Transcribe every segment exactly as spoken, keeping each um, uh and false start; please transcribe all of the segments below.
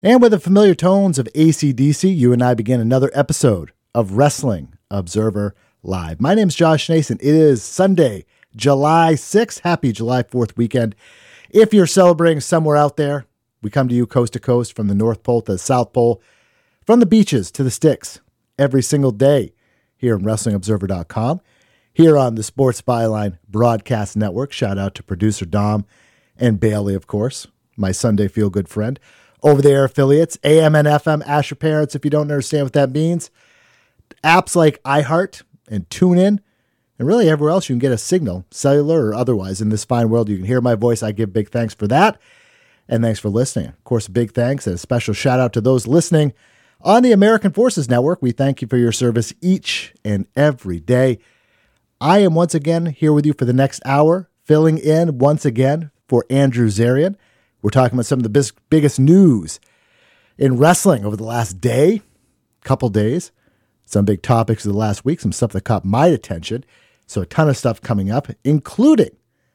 And with the familiar tones of A C D C, you and I begin another episode of Wrestling Observer Live. My name is Josh Nason. It is Sunday, July sixth. Happy July fourth weekend. If you're celebrating somewhere out there, we come to you coast to coast, from the North Pole to the South Pole, from the beaches to the sticks, every single day here on Wrestling Observer dot com, here on the Sports Byline Broadcast Network. Shout out to producer Dom and Bailey, of course, my Sunday feel-good friend. Over-the-air affiliates, A M and F M, Asher Parents, if you don't understand what that means. Apps like iHeart and TuneIn, and really everywhere else you can get a signal, cellular or otherwise, in this fine world. You can hear my voice. I give big thanks for that, and thanks for listening. Of course, a big thanks and a special shout-out to those listening on the American Forces Network. We thank you for your service each and every day. I am once again here with you for the next hour, filling in once again for Andrew Zarian. We're talking about some of the bis- biggest news in wrestling over the last day, couple days, some big topics of the last week, some stuff that caught my attention. So a ton of stuff coming up, including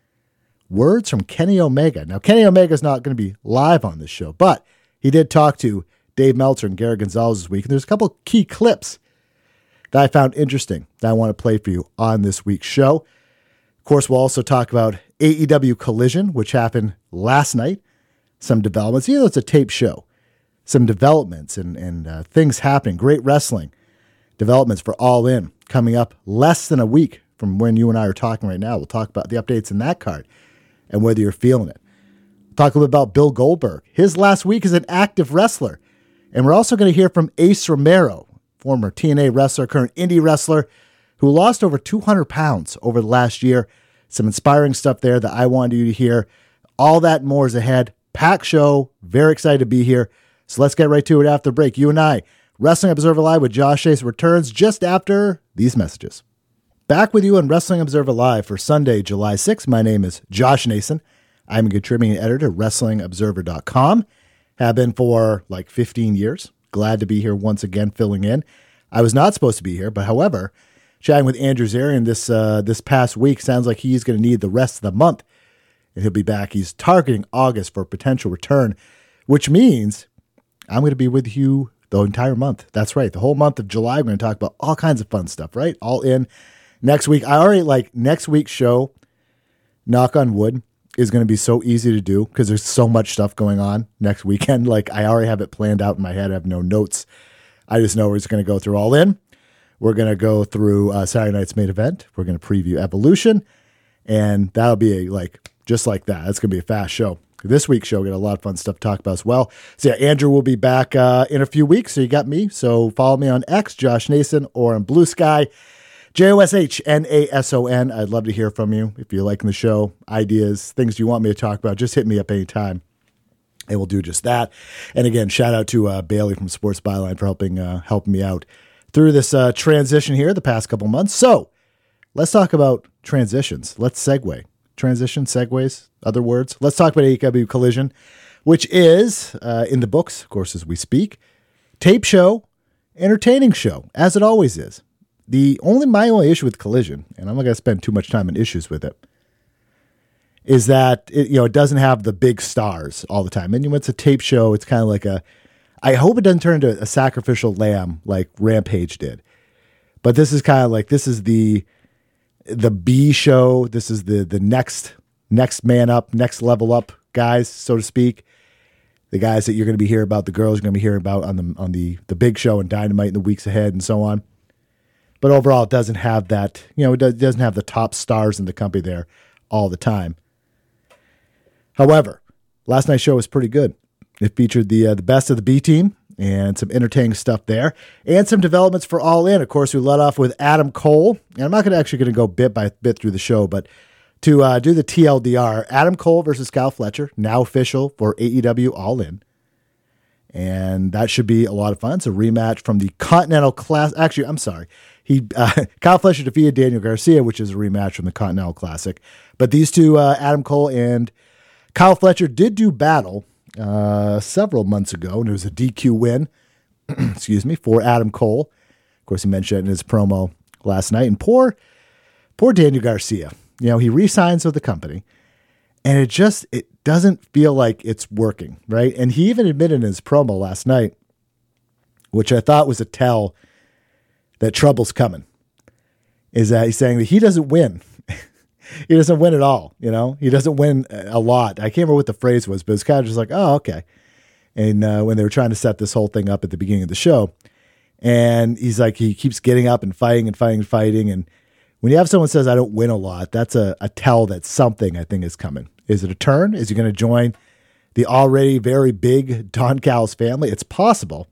words from Kenny Omega. Now, Kenny Omega is not going to be live on this show, but he did talk to Dave Meltzer and Gary Gonzalez this week. And there's a couple key clips that I found interesting that I want to play for you on this week's show. Of course, we'll also talk about A E W Collision, which happened last night. Some developments, even though it's a tape show, some developments and, and uh, things happening. Great wrestling developments for All In coming up less than a week from when you and I are talking right now. We'll talk about the updates in that card and whether you're feeling it. We'll talk a little bit about Bill Goldberg. His last week as an active wrestler. And we're also going to hear from Ace Romero, former T N A wrestler, current indie wrestler, who lost over two hundred pounds over the last year. Some inspiring stuff there that I wanted you to hear. All that and more is ahead. Packed show. Very excited to be here. So let's get right to it after the break. You and I, Wrestling Observer Live with Josh Nason, returns just after these messages. Back with you on Wrestling Observer Live for Sunday, July sixth. My name is Josh Nason. I'm a contributing editor at Wrestling Observer dot com. Have been for like fifteen years. Glad to be here once again, filling in. I was not supposed to be here, but however, chatting with Andrew Zarian this uh, this past week, sounds like he's going to need the rest of the month. And he'll be back. He's targeting August for a potential return, which means I'm going to be with you the entire month. That's right. The whole month of July, we're going to talk about all kinds of fun stuff, right? All in next week. I already like next week's show, knock on wood, is going to be so easy to do because there's so much stuff going on next weekend. Like I already have it planned out in my head. I have no notes. I just know we're just going to go through All In. We're going to go through uh, Saturday night's main event. We're going to preview Evolution. And that'll be a, like, just like that. That's going to be a fast show. This week's show, we got a lot of fun stuff to talk about as well. So yeah, Andrew will be back uh, in a few weeks. So you got me. So follow me on X, Josh Nason, or on Blue Sky, J O S H N A S O N. I'd love to hear from you. If you're liking the show, ideas, things you want me to talk about, just hit me up anytime. And we'll do just that. And again, shout out to uh, Bailey from Sports Byline for helping uh, helping me out through this uh, transition here the past couple months. So let's talk about transitions. Let's segue. Transition, segues, other words. Let's talk about A E W Collision, which is uh, in the books, of course, as we speak. Tape show, entertaining show, as it always is. The only my only issue with Collision, and I'm not going to spend too much time on issues with it, is that it, you know, it doesn't have the big stars all the time. And when it's a tape show, it's kind of like a, I hope it doesn't turn into a sacrificial lamb like Rampage did. But this is kind of like, this is the, the B show. This is the, the next, next man up, next level up guys, so to speak. The guys that you're going to be hearing about, the girls you're going to be hearing about on the, on the, the big show and Dynamite in the weeks ahead and so on. But overall, it doesn't have that, you know, it doesn't have the top stars in the company there all the time. However, last night's show was pretty good. It featured the uh, the best of the B team and some entertaining stuff there, and some developments for All In. Of course, we let off with Adam Cole, and I'm not going to actually going to go bit by bit through the show, but to uh, do the T L D R, Adam Cole versus Kyle Fletcher, now official for A E W All In, and that should be a lot of fun. It's a rematch from the Continental Class. Actually, I'm sorry, he uh, Kyle Fletcher defeated Daniel Garcia, which is a rematch from the Continental Classic. But these two, uh, Adam Cole and Kyle Fletcher, did do battle Uh, several months ago, and it was a D Q win, excuse me, for Adam Cole. Of course, he mentioned it in his promo last night. And poor, poor Daniel Garcia. You know, he re-signs with the company, and it just, it doesn't feel like it's working, right? And he even admitted in his promo last night, which I thought was a tell that trouble's coming, is that he's saying that he doesn't win. He doesn't win at all, you know? He doesn't win a lot. I can't remember what the phrase was, but it's kind of just like, oh, okay. And uh, when they were trying to set this whole thing up at the beginning of the show, and he's like, he keeps getting up and fighting and fighting and fighting. And when you have someone says, I don't win a lot, that's a, a tell that something I think is coming. Is it a turn? Is he going to join the already very big Don Callis family? It's possible.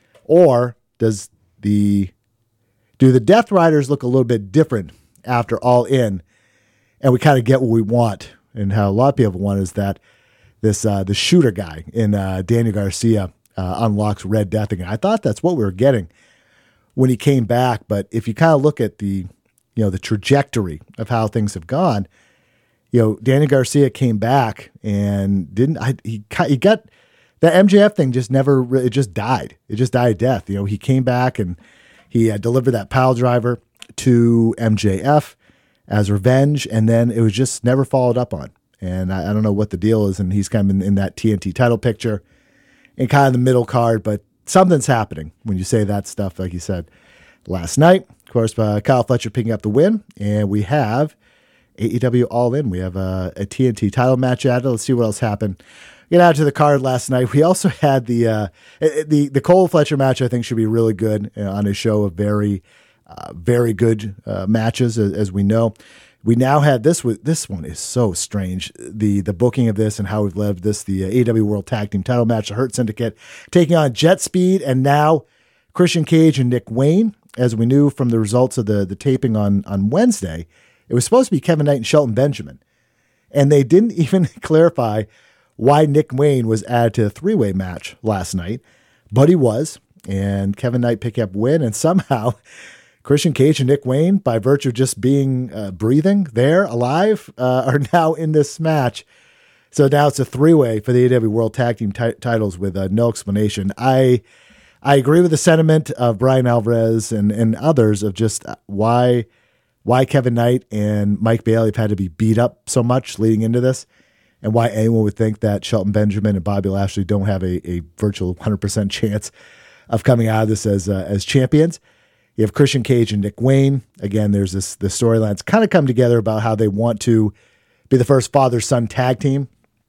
Or does the, do the Death Riders look a little bit different after All In? And we kind of get what we want, and how a lot of people want is that this uh, the shooter guy in uh, Daniel Garcia uh, unlocks Red Death again. I thought that's what we were getting when he came back, but if you kind of look at the you know the trajectory of how things have gone, you know Daniel Garcia came back and didn't. I, he he got that M J F thing just never. It just died. It just died a death. You know he came back and he uh, delivered that pile driver to M J F as revenge, and then it was just never followed up on. And I, I don't know what the deal is, and he's kind of in, in that T N T title picture in kind of the middle card, but something's happening when you say that stuff, like you said last night. Of course, uh, Kyle Fletcher picking up the win, and we have A E W All In. We have a, a T N T title match at it. Let's see what else happened. Get out to the card last night. We also had the uh, the the Cole Fletcher match. I think should be really good uh, on a show of very Uh, very good uh, matches, as, as we know. We now had this. This one is so strange. The the booking of this and how we've led this. The uh, A E W World Tag Team Title match. The Hurt Syndicate taking on Jet Speed, and now Christian Cage and Nick Wayne. As we knew from the results of the the taping on on Wednesday, it was supposed to be Kevin Knight and Shelton Benjamin, and they didn't even clarify why Nick Wayne was added to the three way match last night, but he was, and Kevin Knight picked up win, and somehow Christian Cage and Nick Wayne, by virtue of just being uh, breathing there, alive, uh, are now in this match. So now it's a three-way for the A E W World Tag Team t- titles with uh, no explanation. I I agree with the sentiment of Brian Alvarez and, and others of just why why Kevin Knight and Mike Bailey have had to be beat up so much leading into this, and why anyone would think that Shelton Benjamin and Bobby Lashley don't have a, a virtual one hundred percent chance of coming out of this as uh, as champions. You have Christian Cage and Nick Wayne. Again, there's this the storylines kind of come together about how they want to be the first father-son tag team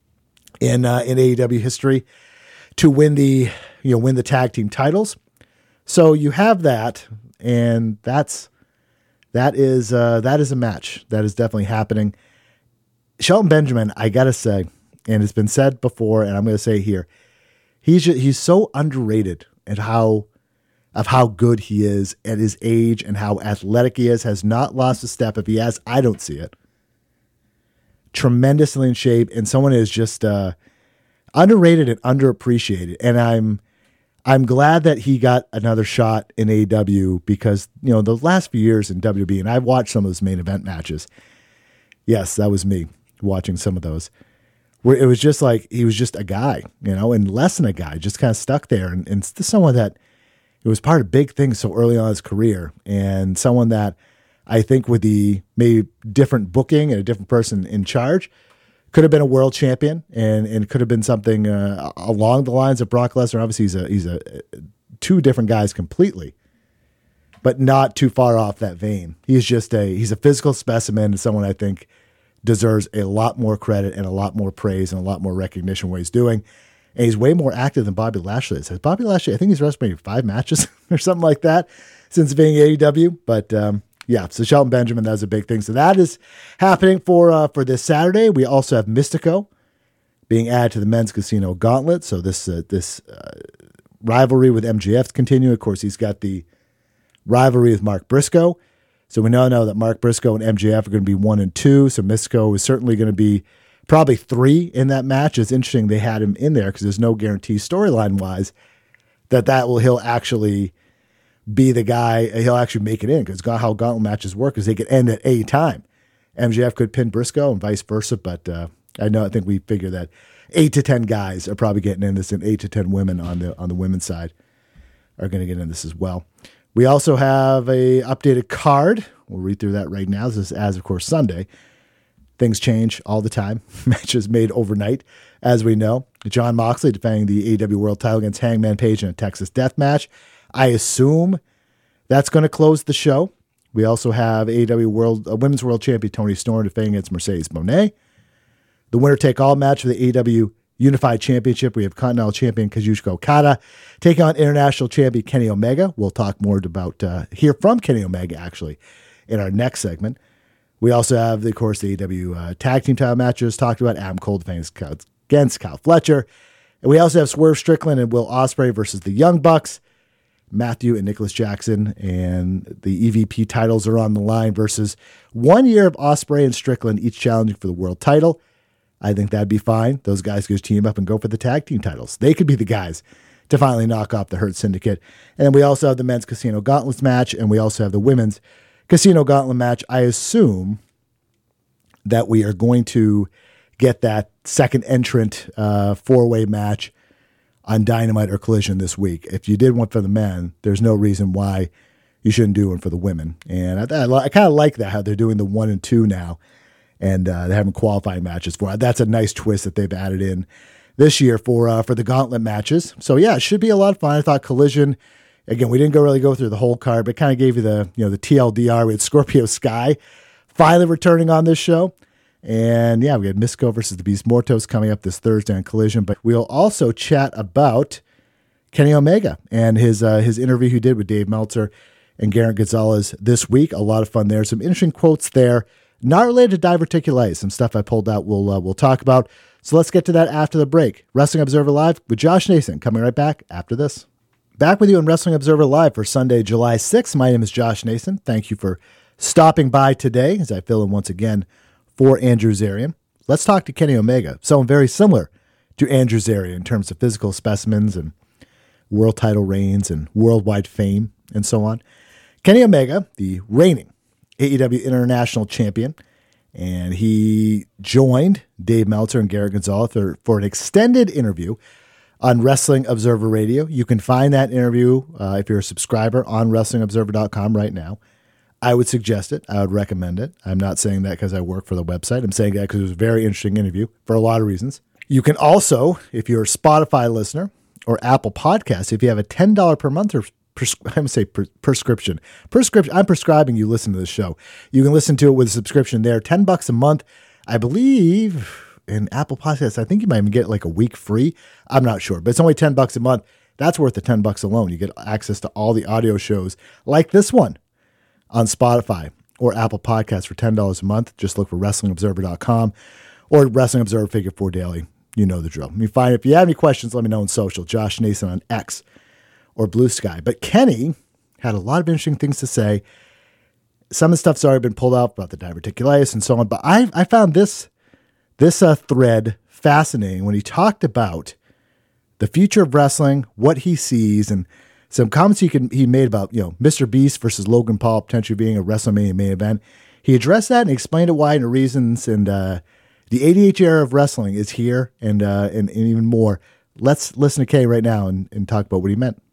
in uh, in A E W history to win the you know win the tag team titles. So you have that, and that's that is uh, that is a match that is definitely happening. Shelton Benjamin, I gotta say, and it's been said before, and I'm gonna say it here, he's just, he's so underrated at how. of how good he is at his age and how athletic he is, has not lost a step. If he has, I don't see it. Tremendously in shape, and someone is just uh, underrated and underappreciated. And I'm I'm glad that he got another shot in A E W because, you know, the last few years in W W E, and I've watched some of those main event matches. Yes, that was me watching some of those. Where it was just like, he was just a guy, you know, and less than a guy, just kind of stuck there. And, and someone that, it was part of big things so early on in his career, and someone that I think with the maybe different booking and a different person in charge could have been a world champion, and and could have been something uh, along the lines of Brock Lesnar. Obviously, he's a he's a two different guys completely, but not too far off that vein. He's just a he's a physical specimen, and someone I think deserves a lot more credit and a lot more praise and a lot more recognition what he's doing. And he's way more active than Bobby Lashley is. Bobby Lashley, I think he's wrestled maybe five matches or something like that since being A E W. But um, yeah, so Shelton Benjamin, that was a big thing. So that is happening for uh, for this Saturday. We also have Mystico being added to the Men's Casino Gauntlet. So this uh, this uh, rivalry with M J F continuing. Of course, he's got the rivalry with Mark Briscoe. So we now know that Mark Briscoe and M J F are going to be one and two. So Mystico is certainly going to be probably three in that match. It's interesting they had him in there because there's no guarantee storyline wise that that will he'll actually be the guy. He'll actually make it in because how gauntlet matches work is they could end at any time. M J F could pin Briscoe and vice versa, but uh, I know I think we figure that eight to ten guys are probably getting in this, and eight to ten women on the on the women's side are going to get in this as well. We also have a updated card. We'll read through that right now. This is as of course Sunday. things change all the time. Matches made overnight, as we know. Jon Moxley defending the A E W World title against Hangman Page in a Texas death match. I assume that's going to close the show. We also have A E W World uh, Women's World Champion Toni Storm defending against Mercedes Moné. The winner-take-all match for the A E W Unified Championship. We have Continental Champion Kazuchika Okada taking on International Champion Kenny Omega. We'll talk more about, uh, hear from Kenny Omega, actually, in our next segment. We also have, of course, the A E W uh, Tag Team title matches talked about. Adam Cole defending against Kyle Fletcher. And we also have Swerve Strickland and Will Ospreay versus the Young Bucks. Matthew and Nicholas Jackson and the E V P titles are on the line versus one year of Ospreay and Strickland, each challenging for the world title. I think that'd be fine. Those guys could team up and go for the tag team titles. They could be the guys to finally knock off the Hurt Syndicate. And then we also have the men's Casino Gauntlets match, and we also have the women's Casino Gauntlet match. I assume that we are going to get that second entrant uh, four-way match on Dynamite or Collision this week. If you did one for the men, there's no reason why you shouldn't do one for the women. And I, I, I kind of like that, how they're doing the one and two now, and uh, they're having qualifying matches for it. That's a nice twist that they've added in this year for uh, for the gauntlet matches. So yeah, it should be a lot of fun. I thought Collision, again, we didn't go really go through the whole card, but kind of gave you the, you know, the T L D R. We had Scorpio Sky finally returning on this show. And yeah, we had Mystico versus the Beast Mortos coming up this Thursday on Collision. But we'll also chat about Kenny Omega and his uh, his interview he did with Dave Meltzer and Garrett Gonzalez this week. A lot of fun there. Some interesting quotes there, not related to diverticulitis. Some stuff I pulled out we'll, uh, we'll talk about. So let's get to that after the break. Wrestling Observer Live with Josh Nason coming right back after this. Back with you on Wrestling Observer Live for Sunday, July sixth. My name is Josh Nason. Thank you for stopping by today as I fill in once again for Andrew Zarian. Let's talk to Kenny Omega, someone very similar to Andrew Zarian in terms of physical specimens and world title reigns and worldwide fame and so on. Kenny Omega, the reigning A E W International Champion, and he joined Dave Meltzer and Garrett Gonzalez for, for an extended interview on Wrestling Observer Radio. You can find that interview uh, if you're a subscriber on wrestling observer dot com right now. I would suggest it. I would recommend it. I'm not saying that because I work for the website. I'm saying that because it was a very interesting interview for a lot of reasons. You can also, if you're a Spotify listener or Apple Podcasts, if you have a ten dollars per month or pres- I'm going to say per- prescription, prescription, I'm prescribing you listen to this show. You can listen to it with a subscription there, ten bucks a month. I believe in Apple Podcasts, I think you might even get like a week free. I'm not sure, but it's only ten bucks a month. That's worth the ten bucks alone. You get access to all the audio shows like this one on Spotify or Apple Podcasts for ten dollars a month. Just look for wrestling observer dot com or Wrestling Observer Figure Four Daily. You know the drill. You find if you have any questions, let me know on social. Josh Nason on X or Blue Sky. But Kenny had a lot of interesting things to say. Some of the stuff's already been pulled out about the diverticulitis and so on. But I I found this this uh, thread fascinating when he talked about the future of wrestling, what he sees, and some comments he can, he made about, you know, Mister Beast versus Logan Paul potentially being a WrestleMania main event. He addressed that and explained it why and the reasons. And uh, the A D H era of wrestling is here, and, uh, and and even more. Let's listen to Kay right now and, and talk about what he meant.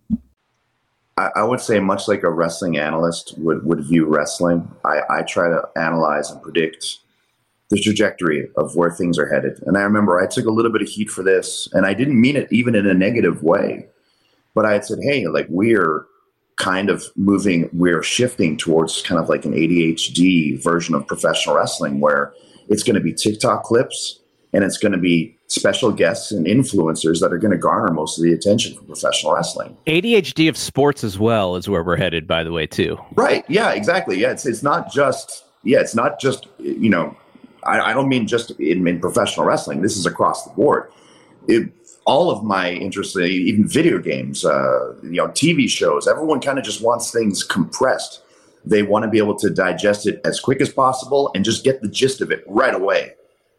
I, I would say, much like a wrestling analyst would, would view wrestling, I, I try to analyze and predict the trajectory of where things are headed. And I remember I took a little bit of heat for this, and I didn't mean it even in a negative way. But I had said, hey, like we're kind of moving, we're shifting towards kind of like an A D H D version of professional wrestling where it's going to be TikTok clips and it's going to be special guests and influencers that are going to garner most of the attention for professional wrestling. A D H D of sports as well is where we're headed, by the way, too. Right. Yeah, exactly. Yeah, it's it's not just, yeah, it's not just, you know, I, I don't mean just in, in professional wrestling. This is across the board. It, all of my interests, even video games, uh, you know, T V shows, everyone kind of just wants things compressed. They want to be able to digest it as quick as possible and just get the gist of it right away.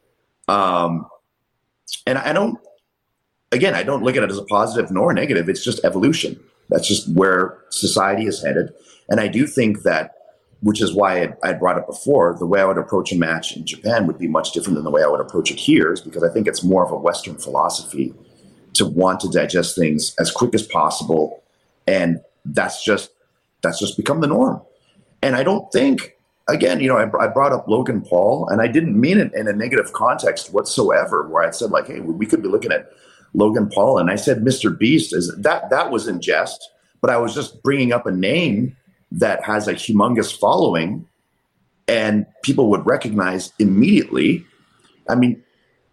Um, and I don't, again, I don't look at it as a positive nor a negative. It's just evolution. That's just where society is headed. And I do think that, which is why I brought it before, the way I would approach a match in Japan would be much different than the way I would approach it here, is because I think it's more of a Western philosophy to want to digest things as quick as possible. And that's just, that's just become the norm. And I don't think, again, you know, I, I brought up Logan Paul, and I didn't mean it in a negative context whatsoever, where I said like, hey, we could be looking at Logan Paul, and I said Mister Beast. Is that that was in jest, but I was just bringing up a name that has a humongous following and people would recognize immediately. I mean,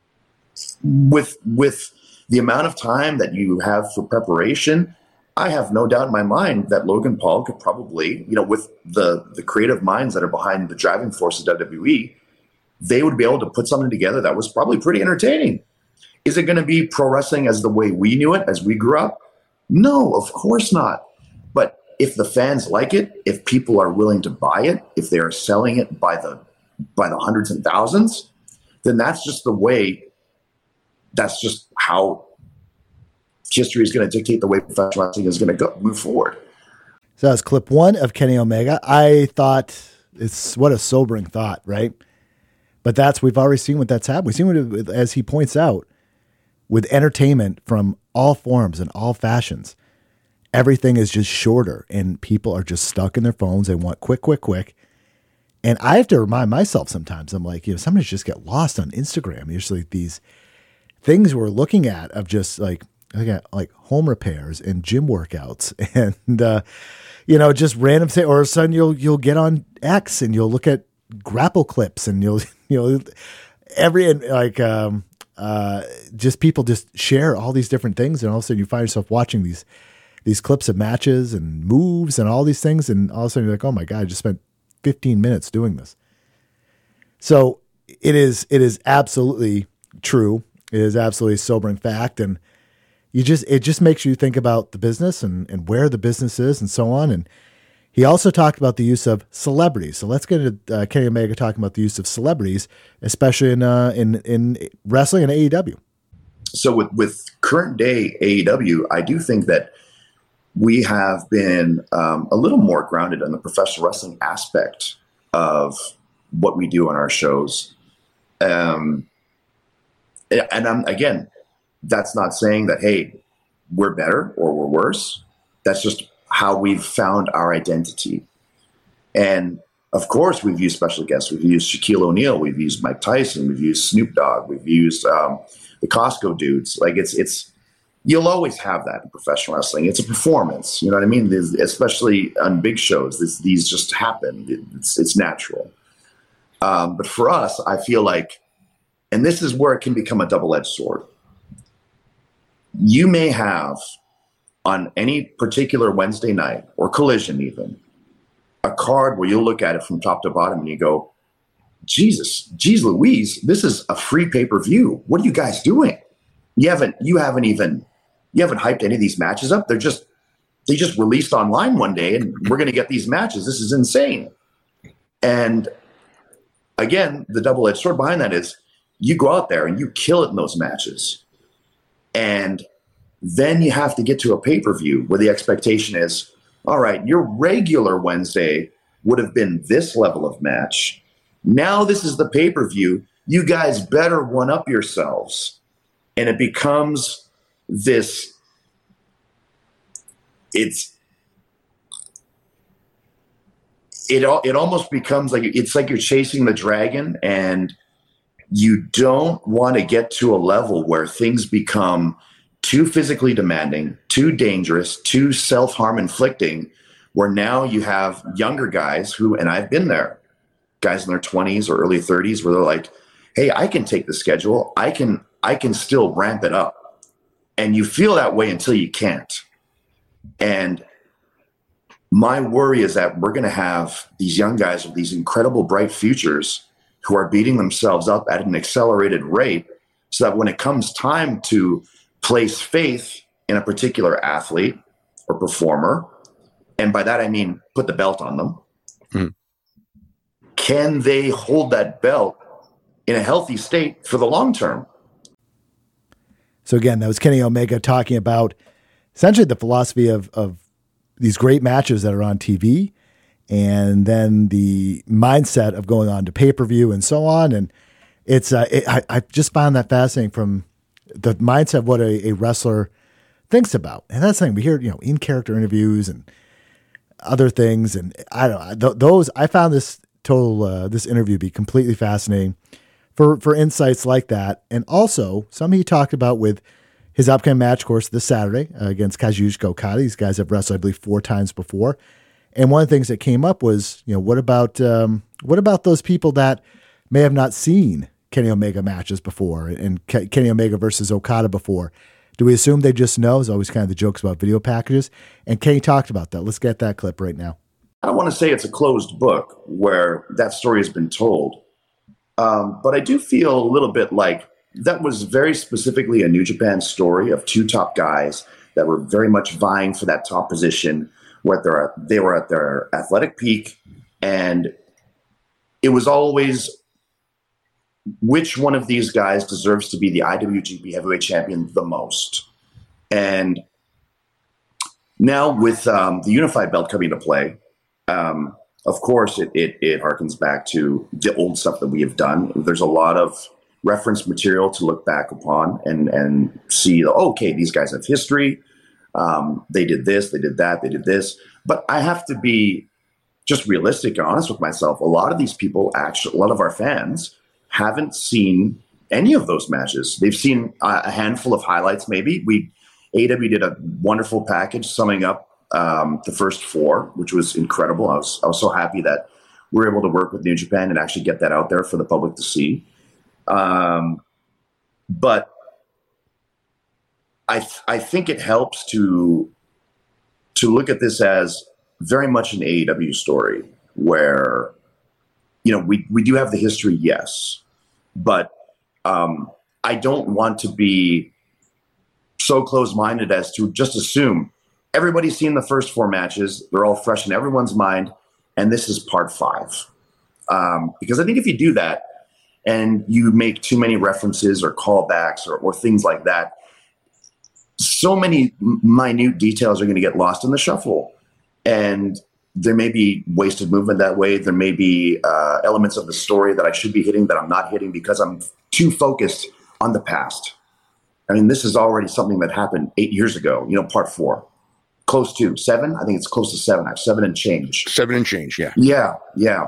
with with the amount of time that you have for preparation, I have no doubt in my mind that Logan Paul could probably, you know, with the the creative minds that are behind the driving force of W W E, they would be able to put something together that was probably pretty entertaining. Is it going to be pro wrestling as the way we knew it, as we grew up? No, of course not. But if the fans like it, if people are willing to buy it, if they are selling it by the by the hundreds and thousands, then that's just the way, that's just how history is going to dictate the way professional wrestling is going to go move forward. So that was clip one of Kenny Omega. I thought, it's what a sobering thought, right? But that's, we've already seen what that's happened. We've seen what, it, as he points out, with entertainment from all forms and all fashions, everything is just shorter and people are just stuck in their phones. They want quick, quick, quick. And I have to remind myself sometimes, I'm like, you know, sometimes just get lost on Instagram. Usually these things we're looking at of just like, I got like home repairs and gym workouts and, uh, you know, just random thing. Or all of a sudden you'll, you'll get on X and you'll look at grapple clips and you'll, you know, every, like, um, uh, just people just share all these different things. And all of a sudden you find yourself watching these, these clips of matches and moves and all these things. And all of a sudden you're like, oh my God, I just spent fifteen minutes doing this. So it is, it is absolutely true. It is absolutely a sobering fact. And you just, it just makes you think about the business and, and where the business is and so on. And he also talked about the use of celebrities. So let's get into uh, Kenny Omega talking about the use of celebrities, especially in, uh, in, in wrestling and A E W. So with, with current day A E W, I do think that we have been um, a little more grounded in the professional wrestling aspect of what we do on our shows. Um, and I'm, again, that's not saying that, hey, we're better or we're worse. That's just how we've found our identity. And of course, we've used special guests. We've used Shaquille O'Neal. We've used Mike Tyson. We've used Snoop Dogg. We've used um, the Costco dudes. Like it's, it's, you'll always have that in professional wrestling. It's a performance. You know what I mean? There's, especially on big shows, this, these just happen. It's, it's natural. Um, but for us, I feel like, and this is where it can become a double-edged sword. You may have on any particular Wednesday night or Collision even a card where you'll look at it from top to bottom and you go, Jesus, geez Louise, this is a free pay-per-view. What are you guys doing? You haven't, you haven't even, you haven't hyped any of these matches up. They're just, they just released online one day and we're going to get these matches. This is insane. And again, the double-edged sword behind that is you go out there and you kill it in those matches. And then you have to get to a pay-per-view where the expectation is, all right, your regular Wednesday would have been this level of match. Now this is the pay-per-view. You guys better one-up yourselves. And it becomes this, it's, it, it almost becomes like, it's like you're chasing the dragon and you don't want to get to a level where things become too physically demanding, too dangerous, too self-harm inflicting, where now you have younger guys who, and I've been there, guys in their twenties or early thirties where they're like, hey, I can take the schedule. I can, I can still ramp it up. And you feel that way until you can't. And my worry is that we're going to have these young guys with these incredible bright futures who are beating themselves up at an accelerated rate so that when it comes time to place faith in a particular athlete or performer, and by that I mean put the belt on them, mm. can they hold that belt in a healthy state for the long term? So again, that was Kenny Omega talking about essentially the philosophy of, of these great matches that are on T V and then the mindset of going on to pay-per-view and so on. And it's, uh, it, I, I just found that fascinating from the mindset of what a, a wrestler thinks about. And that's the thing we hear, you know, in character interviews and other things. And I don't know, th- those, I found this total uh, this interview be completely fascinating for for insights like that, and also some he talked about with his upcoming match, of course, this Saturday uh, against Kazuchika Okada. These guys have wrestled, I believe, four times before. And one of the things that came up was, you know, what about um, what about those people that may have not seen Kenny Omega matches before and Ke- Kenny Omega versus Okada before? Do we assume they just know? It's always kind of the jokes about video packages. And Kenny talked about that. Let's get that clip right now. I don't want to say it's a closed book where that story has been told, um, but I do feel a little bit like that was very specifically a New Japan story of two top guys that were very much vying for that top position, where they're, they were at their athletic peak, and it was always which one of these guys deserves to be the I W G P Heavyweight Champion the most. And now with um, the Unified Belt coming into play, um, of course, it, it, it harkens back to the old stuff that we have done. There's a lot of reference material to look back upon and, and see, oh, okay, these guys have history. Um, they did this, they did that, they did this. But I have to be just realistic and honest with myself. A lot of these people, actually, a lot of our fans haven't seen any of those matches. They've seen a handful of highlights, maybe. We A E W did a wonderful package summing up um, the first four, which was incredible. I was I was so happy that we were able to work with New Japan and actually get that out there for the public to see. Um, but I th- I think it helps to to look at this as very much an A E W story where, you know, we, we do have the history, yes, but um, I don't want to be so close-minded as to just assume everybody's seen the first four matches, they're all fresh in everyone's mind, and this is part five. Um, because I think if you do that and you make too many references or callbacks or, or things like that, so many minute details are going to get lost in the shuffle. And there may be wasted movement that way. There may be uh, elements of the story that I should be hitting that I'm not hitting because I'm too focused on the past. I mean, this is already something that happened eight years ago, you know, part four. Close to seven? I think it's close to seven. I have seven and change. Seven and change, yeah. Yeah, yeah.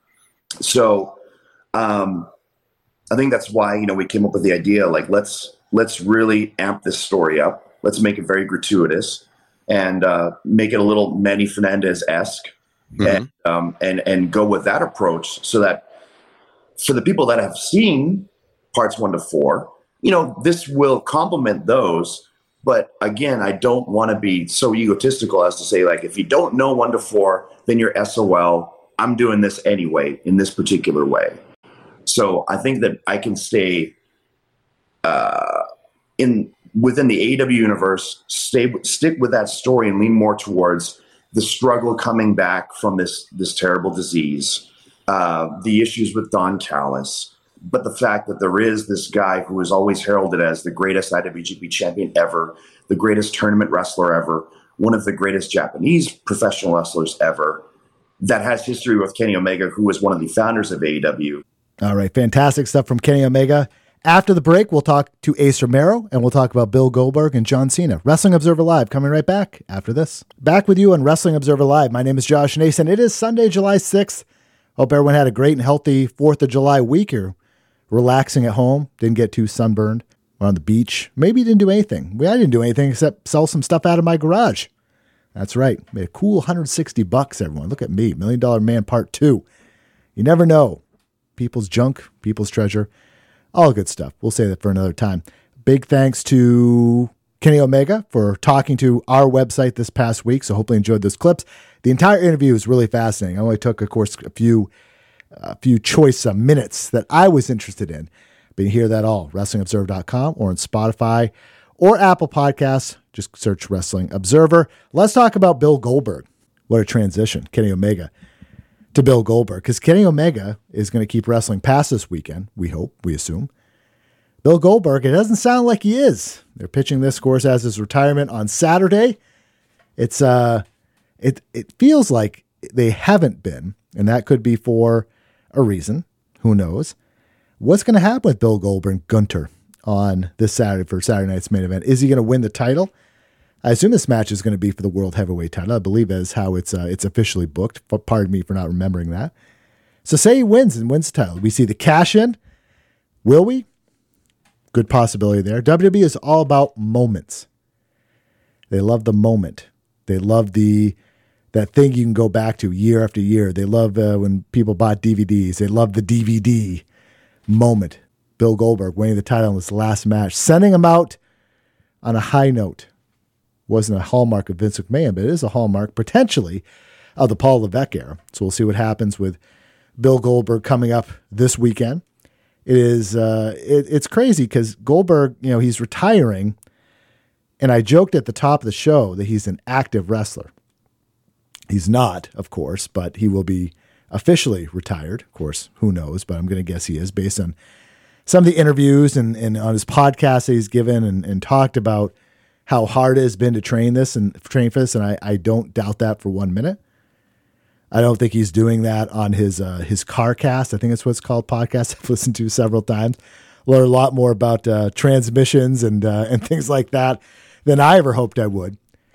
So um, I think that's why, you know, we came up with the idea, like, let's let's really amp this story up. Let's make it very gratuitous and uh, make it a little Manny Fernandez-esque, mm-hmm. and, um, and, and go with that approach so that for the people that have seen parts one to four, you know, this will complement those. But again, I don't want to be so egotistical as to say, like, if you don't know one to four, then you're S O L. I'm doing this anyway in this particular way. So I think that I can stay uh, in within the A E W universe, stay stick with that story and lean more towards the struggle coming back from this this terrible disease, uh, the issues with Don Callis, but the fact that there is this guy who is always heralded as the greatest I W G P champion ever, the greatest tournament wrestler ever, one of the greatest Japanese professional wrestlers ever, that has history with Kenny Omega, who was one of the founders of A E W. All right, fantastic stuff from Kenny Omega. After the break, we'll talk to Ace Romero, and we'll talk about Bill Goldberg and John Cena. Wrestling Observer Live coming right back after this. Back with you on Wrestling Observer Live. My name is Josh Nason. It is Sunday, July sixth. Hope everyone had a great and healthy fourth of July week here. Relaxing at home, didn't get too sunburned. Went on the beach. Maybe you didn't do anything. Well, I didn't do anything except sell some stuff out of my garage. That's right. Made a cool one hundred sixty bucks, everyone. Look at me. Million Dollar Man Part two. You never know. People's junk, people's treasure. All good stuff. We'll say that for another time. Big thanks to Kenny Omega for talking to our website this past week. So hopefully you enjoyed those clips. The entire interview was really fascinating. I only took, of course, a few a few choice uh, minutes that I was interested in. But you hear that all, wrestling observer dot com or on Spotify or Apple Podcasts. Just search Wrestling Observer. Let's talk about Bill Goldberg. What a transition. Kenny Omega to Bill Goldberg, because Kenny Omega is going to keep wrestling past this weekend, we hope, we assume. Bill Goldberg, it doesn't sound like he is. They're pitching this, of course, as his retirement on Saturday. It's uh, it it feels like they haven't been, and that could be for a reason. Who knows? What's going to happen with Bill Goldberg and Gunter on this Saturday for Saturday night's main event? Is he going to win the title? I assume this match is going to be for the World Heavyweight title. I believe that is how it's uh, it's officially booked. Pardon me for not remembering that. So say he wins and wins the title. We see the cash in. Will we? Good possibility there. W W E is all about moments. They love the moment. They love the that thing you can go back to year after year. They love uh, when people bought D V Ds. They love the D V D moment. Bill Goldberg winning the title in his last match, sending him out on a high note. Wasn't a hallmark of Vince McMahon, but it is a hallmark potentially of the Paul Levesque era. So we'll see what happens with Bill Goldberg coming up this weekend. It is uh, it, it's crazy because Goldberg, you know, he's retiring, and I joked at the top of the show that he's an active wrestler. He's not, of course, but he will be officially retired. Of course, who knows, but I'm going to guess he is based on some of the interviews and, and on his podcast that he's given and, and talked about how hard it has been to train this and train for this. And I, I don't doubt that for one minute. I don't think he's doing that on his, uh, his CarCast. I think that's what it's called, podcast I've listened to several times. Learn a lot more about uh, transmissions and, uh, and things like that than I ever hoped I would.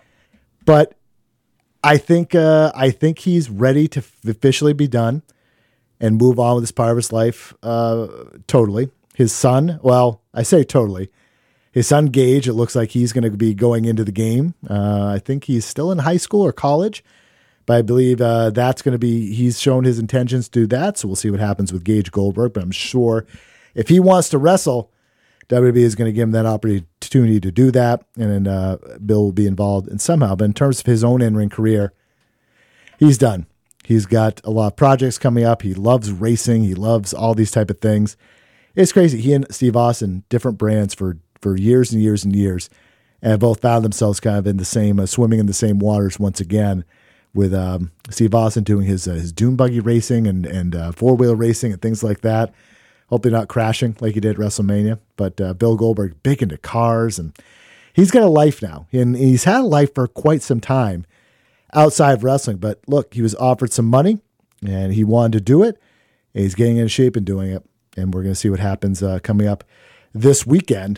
But I think, uh, I think he's ready to officially be done and move on with this part of his life. Uh, totally. His son, well, I say totally. His son, Gage, it looks like he's going to be going into the game. Uh, I think he's still in high school or college, but I believe uh, that's going to be, he's shown his intentions to do that. So we'll see what happens with Gage Goldberg. But I'm sure if he wants to wrestle, W W E is going to give him that opportunity to do that. And then uh, Bill will be involved in somehow. But in terms of his own in-ring career, he's done. He's got a lot of projects coming up. He loves racing. He loves all these type of things. It's crazy. He and Steve Austin, different brands for, for years and years and years, and have both found themselves kind of in the same, uh, swimming in the same waters once again, with um, Steve Austin doing his uh, his dune buggy racing and, and uh, four-wheel racing and things like that. Hopefully not crashing like he did at WrestleMania. But uh, Bill Goldberg, big into cars, and he's got a life now. And he's had a life for quite some time outside of wrestling. But look, he was offered some money, and he wanted to do it, and he's getting in shape and doing it. And we're going to see what happens uh, coming up this weekend.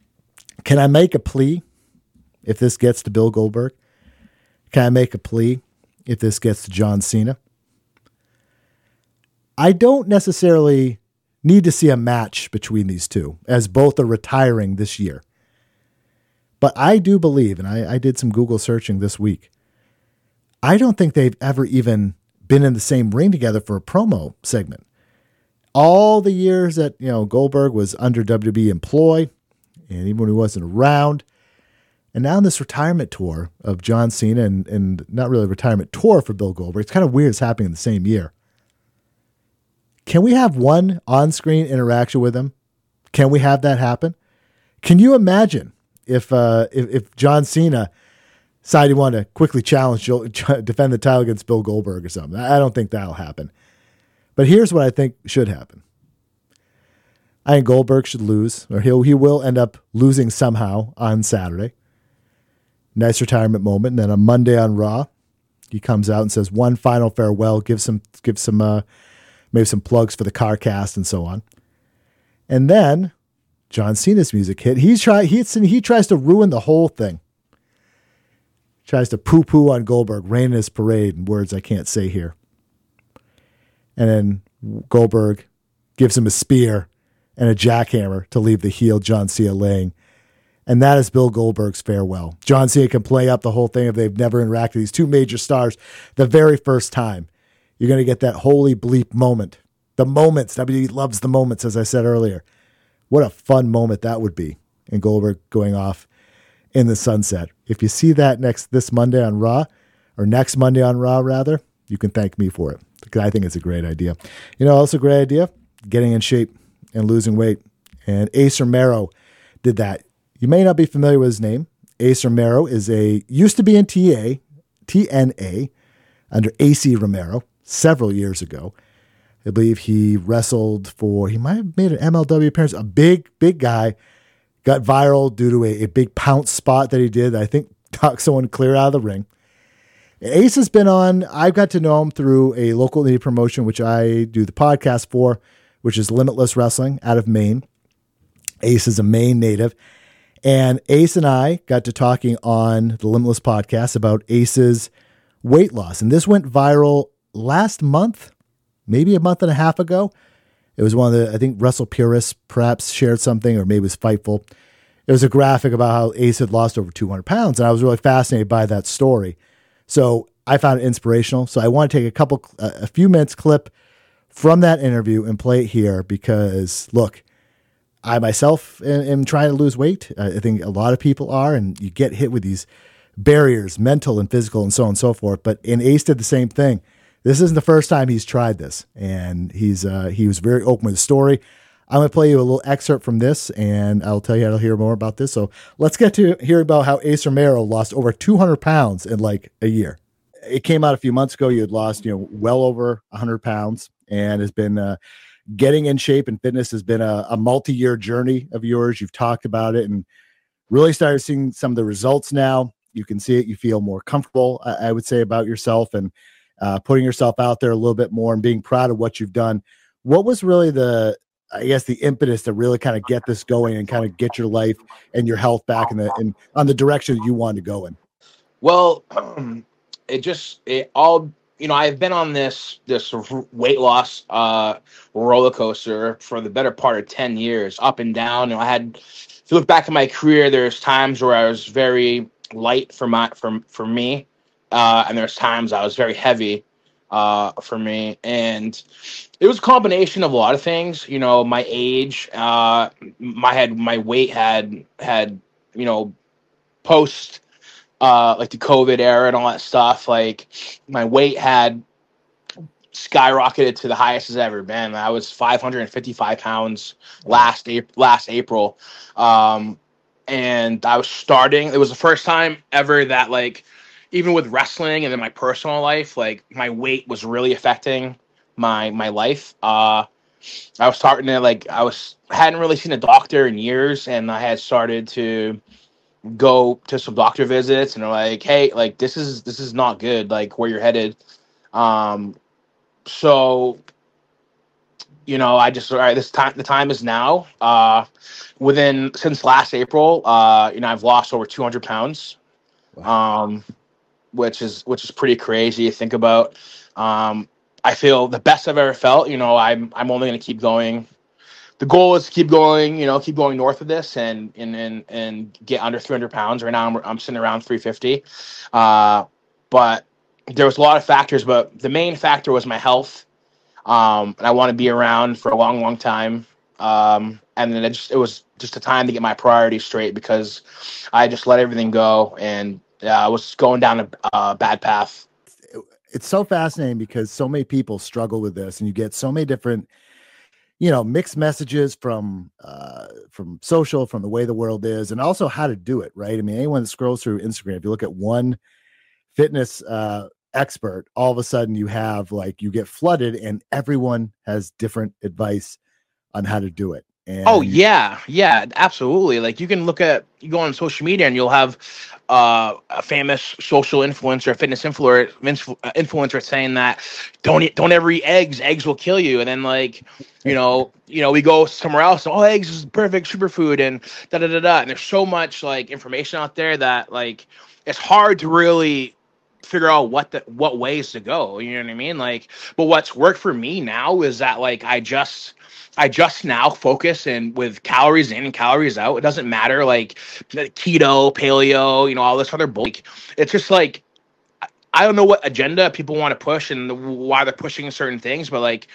Can I make a plea if this gets to Bill Goldberg? Can I make a plea if this gets to John Cena? I don't necessarily need to see a match between these two, as both are retiring this year. But I do believe, and I, I did some Google searching this week, I don't think they've ever even been in the same ring together for a promo segment. All the years that, you know, Goldberg was under W W E employ, and even when he wasn't around, and now in this retirement tour of John Cena, and, and not really a retirement tour for Bill Goldberg, it's kind of weird it's happening in the same year. Can we have one on-screen interaction with him? Can we have that happen? Can you imagine if uh, if, if John Cena decided he wanted to quickly challenge, defend the title against Bill Goldberg or something? I don't think that'll happen. But here's what I think should happen. I think Goldberg should lose, or he'll, he will end up losing somehow on Saturday. Nice retirement moment. And then on Monday on Raw, he comes out and says one final farewell, gives some, gives some, uh, maybe some plugs for the CarCast and so on. And then John Cena's music hit. He's try, he, he tries to ruin the whole thing. Tries to poo-poo on Goldberg, rain in his parade, in words I can't say here. And then Goldberg gives him a spear and a jackhammer to leave the heel John Cena laying. And that is Bill Goldberg's farewell. John Cena can play up the whole thing if they've never interacted. These two major stars, the very first time. You're going to get that holy bleep moment. The moments. W W E loves the moments, as I said earlier. What a fun moment that would be. And Goldberg going off in the sunset. If you see that next this Monday on Raw, or next Monday on Raw, rather, you can thank me for it. Because I think it's a great idea. You know, also a great idea, getting in shape and losing weight. And Ace Romero did that. You may not be familiar with his name. Ace Romero is a, used to be in T A, T N A, under A C Romero several years ago. I believe he wrestled for, he might have made an M L W appearance, a big, big guy, got viral due to a, a big pounce spot that he did that I think knocked someone clear out of the ring. Ace has been on, I've got to know him through a local indie promotion, which I do the podcast for, which is Limitless Wrestling out of Maine. Ace is a Maine native. And Ace and I got to talking on the Limitless podcast about Ace's weight loss. And this went viral last month, maybe a month and a half ago. It was one of the, I think Wrestle Purists perhaps shared something, or maybe it was Fightful. It was a graphic about how Ace had lost over two hundred pounds. And I was really fascinated by that story. So I found it inspirational. So I want to take a couple, a few minutes clip from that interview and play it here because, look, I myself am, am trying to lose weight. I think a lot of people are, and you get hit with these barriers, mental and physical and so on and so forth. But and Ace did the same thing. This isn't the first time he's tried this, and he's uh, he was very open with the story. I'm going to play you a little excerpt from this, and I'll tell you how to hear more about this. So let's get to hear about how Ace Romero lost over two hundred pounds in like a year. It came out a few months ago. You had lost, you know, well over one hundred pounds, and has been uh, getting in shape and fitness has been a, a multi-year journey of yours. You've talked about it and really started seeing some of the results now. You can see it. You feel more comfortable, I, I would say, about yourself and uh, putting yourself out there a little bit more and being proud of what you've done. What was really the, I guess, the impetus to really kind of get this going and kind of get your life and your health back in the in on the direction you wanted to go in? Well, um, it just it all you know. I've been on this this weight loss uh, roller coaster for the better part of ten years, up and down. You know, I had, if you look back at my career, there's times where I was very light for my for for me, uh, and there's times I was very heavy uh, for me, and it was a combination of a lot of things. You know, my age, uh, my had my weight had had you know post uh, like the COVID era and all that stuff. Like my weight had skyrocketed to the highest it's ever been. I was five hundred fifty-five pounds last April, last April. Um, and I was starting, it was the first time ever that, like, even with wrestling and then my personal life, like my weight was really affecting my, my life. Uh, I was starting to like, I was, hadn't really seen a doctor in years, and I had started to go to some doctor visits, and they're like, hey, like, this is, this is not good. Like, where you're headed. Um, so, you know, I just, all right, this time, the time is now. Uh, within, since last April, uh, you know, I've lost over two hundred pounds, wow. um, which is, which is pretty crazy to think about. Um, I feel the best I've ever felt. You know, I'm, I'm only going to keep going. The goal is to keep going, you know, keep going north of this and, and, and, and get under three hundred pounds. Right now I'm, I'm sitting around three fifty. Uh, but there was a lot of factors, but the main factor was my health. Um, and I want to be around for a long, long time. Um, and then it just, it was just a time to get my priorities straight, because I just let everything go, and uh, I was going down a, a bad path. It's so fascinating because so many people struggle with this, and you get so many different, you know, mixed messages from, uh, from social, from the way the world is, and also how to do it. Right. I mean, anyone that scrolls through Instagram, if you look at one fitness, uh, expert, all of a sudden you have like, you get flooded and everyone has different advice on how to do it. And oh yeah. Yeah, absolutely. Like you can look at, you go on social media and you'll have uh, a famous social influencer, fitness influencer, influencer saying that don't eat, don't ever eat eggs. Eggs will kill you. And then like, you know, you know, we go somewhere else. Oh, eggs is perfect superfood and da da da da. And there's so much like information out there that like, it's hard to really figure out what the what ways to go, you know what I mean? Like, but what's worked for me now is that like I just I just now focus and with calories in and calories out. It doesn't matter like keto, paleo, you know, all this other bull. Like, it's just like I don't know what agenda people want to push and why they're pushing certain things, but like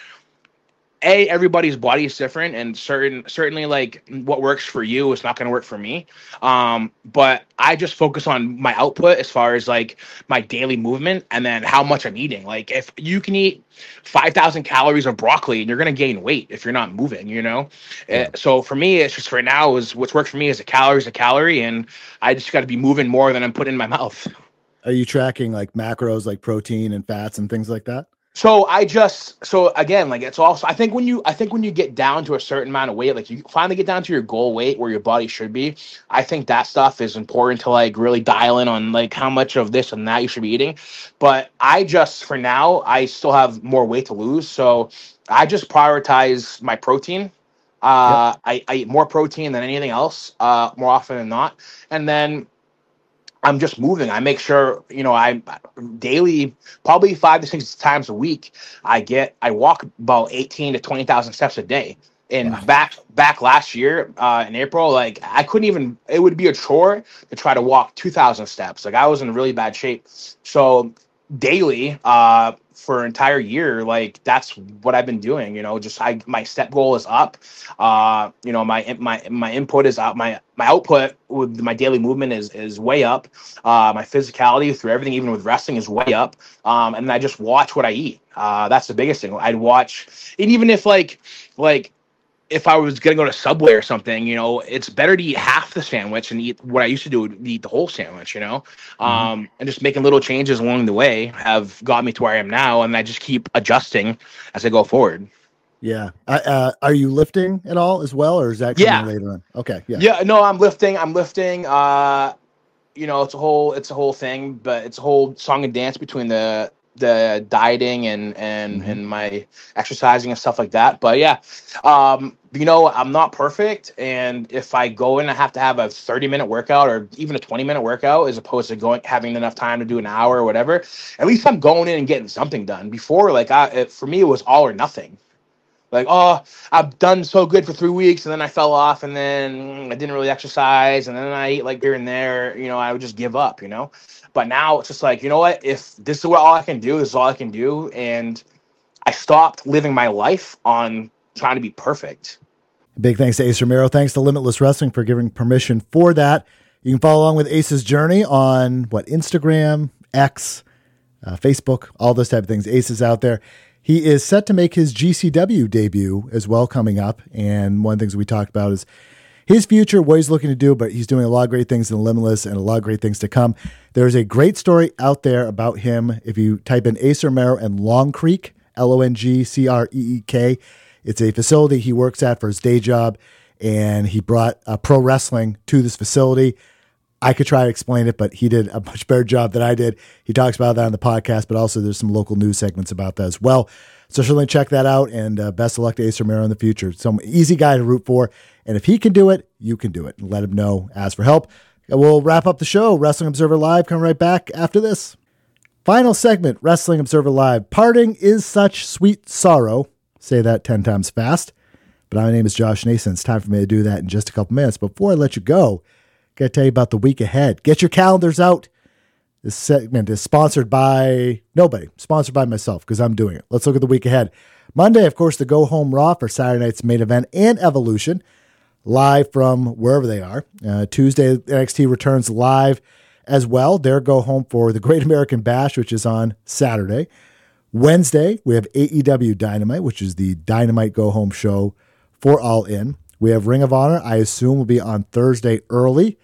A, everybody's body is different, and certain certainly like what works for you is not going to work for me. Um, but I just focus on my output as far as like my daily movement, and then how much I'm eating. Like if you can eat five thousand calories of broccoli, and you're going to gain weight if you're not moving, you know? Yeah. Uh, so for me, it's just for now is what's worked for me is a calorie is a calorie, and I just got to be moving more than I'm putting in my mouth. Are you tracking like macros, like protein and fats and things like that? So I just, so again, like it's also, I think when you, I think when you get down to a certain amount of weight, like you finally get down to your goal weight where your body should be, I think that stuff is important to like really dial in on like how much of this and that you should be eating. But I just, for now, I still have more weight to lose. So I just prioritize my protein. Uh, yep. I, I eat more protein than anything else, uh, more often than not. And then I'm just moving. I make sure, you know, I daily, probably five to six times a week, I get, I walk about eighteen to twenty thousand steps a day. And Wow. back, back last year uh, in April, like I couldn't even, it would be a chore to try to walk two thousand steps. Like I was in really bad shape. So daily, uh, for an entire year, like that's what I've been doing, you know, just I, my step goal is up. Uh, you know, my, my, my input is out. My, my output with my daily movement is, is way up. Uh, my physicality through everything, even with wrestling, is way up. Um, and I just watch what I eat. Uh, that's the biggest thing. I'd watch, and even if like, like, if I was going to go to Subway or something, you know, it's better to eat half the sandwich and eat what I used to do, eat the whole sandwich, you know, mm-hmm. um, and just making little changes along the way have got me to where I am now. And I just keep adjusting as I go forward. Yeah. Uh, are you lifting at all as well? Or is that coming yeah. later on? Okay. Yeah. Yeah. No, I'm lifting. I'm lifting. Uh, you know, it's a whole, it's a whole thing, but it's a whole song and dance between the, the dieting and, and, mm-hmm. and my exercising and stuff like that. But yeah, um, you know, I'm not perfect. And if I go in, I have to have a thirty minute workout or even a twenty minute workout, as opposed to going, having enough time to do an hour or whatever. At least I'm going in and getting something done. Before, like I, it, for me, it was all or nothing. Like, oh, I've done so good for three weeks and then I fell off and then I didn't really exercise. And then I ate like here and there, you know, I would just give up, you know? But now it's just like, you know what, if this is what all I can do, this is all I can do. And I stopped living my life on trying to be perfect. Big thanks to Ace Romero. Thanks to Limitless Wrestling for giving permission for that. You can follow along with Ace's journey on what, Instagram, X, uh, Facebook, all those type of things. Ace is out there. He is set to make his G C W debut as well coming up. And one of the things we talked about is his future, what he's looking to do, but he's doing a lot of great things in Limitless and a lot of great things to come. There's a great story out there about him. If you type in Ace Romero and Long Creek, L O N G C R E E K, it's a facility he works at for his day job, and he brought uh, pro wrestling to this facility. I could try to explain it, but he did a much better job than I did. He talks about that on the podcast, but also there's some local news segments about that as well. So certainly check that out, and uh, best of luck to Ace Romero in the future. Some easy guy to root for, and if he can do it, you can do it. And let him know, ask for help. We'll wrap up the show. Wrestling Observer Live, coming right back after this. Final segment, Wrestling Observer Live. Parting is such sweet sorrow. Say that ten times fast. But my name is Josh Nason. It's time for me to do that in just a couple minutes. Before I let you go, got to tell you about the week ahead. Get your calendars out. This segment is sponsored by nobody. Sponsored by myself, because I'm doing it. Let's look at the week ahead. Monday, of course, the Go Home Raw for Saturday night's main event and Evolution, live from wherever they are. Uh, Tuesday, N X T returns live as well. Their Go Home for the Great American Bash, which is on Saturday. Wednesday, we have A E W Dynamite, which is the Dynamite Go Home show for All In. We have Ring of Honor, I assume, will be on Thursday early,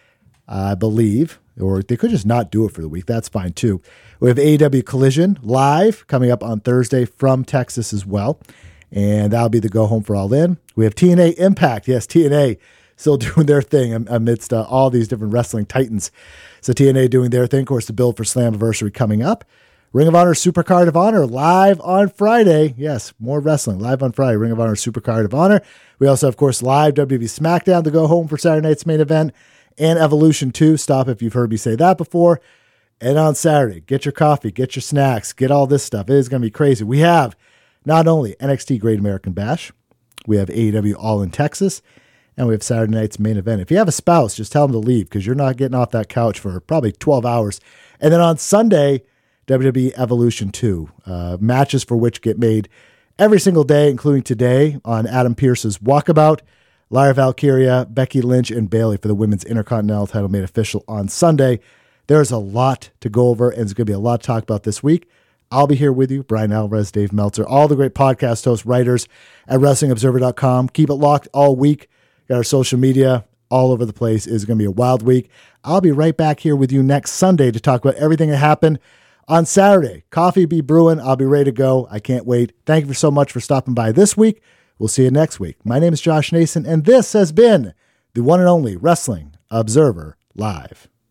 I believe. Or they could just not do it for the week. That's fine, too. We have A E W Collision live coming up on Thursday from Texas as well. And that'll be the Go Home for All In. We have T N A Impact. Yes, T N A still doing their thing amidst uh, all these different wrestling titans. So T N A doing their thing. Of course, the build for Slammiversary coming up. Ring of Honor Supercard of Honor live on Friday. Yes, more wrestling live on Friday. Ring of Honor Supercard of Honor. We also, of course, live W W E SmackDown to Go Home for Saturday night's main event. And Evolution two. Stop if you've heard me say that before. And on Saturday, get your coffee, get your snacks, get all this stuff. It is going to be crazy. We have not only N X T Great American Bash, we have A E W All in Texas, and we have Saturday night's main event. If you have a spouse, just tell them to leave, because you're not getting off that couch for probably twelve hours. And then on Sunday, W W E Evolution two, uh, matches for which get made every single day, including today on Adam Pearce's Walkabout. Lyra Valkyria, Becky Lynch, and Bayley for the Women's Intercontinental title made official on Sunday. There's a lot to go over, and there's going to be a lot to talk about this week. I'll be here with you, Brian Alvarez, Dave Meltzer, all the great podcast hosts, writers at Wrestling Observer dot com. Keep it locked all week. Got our social media all over the place. It's going to be a wild week. I'll be right back here with you next Sunday to talk about everything that happened on Saturday. Coffee be brewing. I'll be ready to go. I can't wait. Thank you so much for stopping by this week. We'll see you next week. My name is Josh Nason, and this has been the one and only Wrestling Observer Live.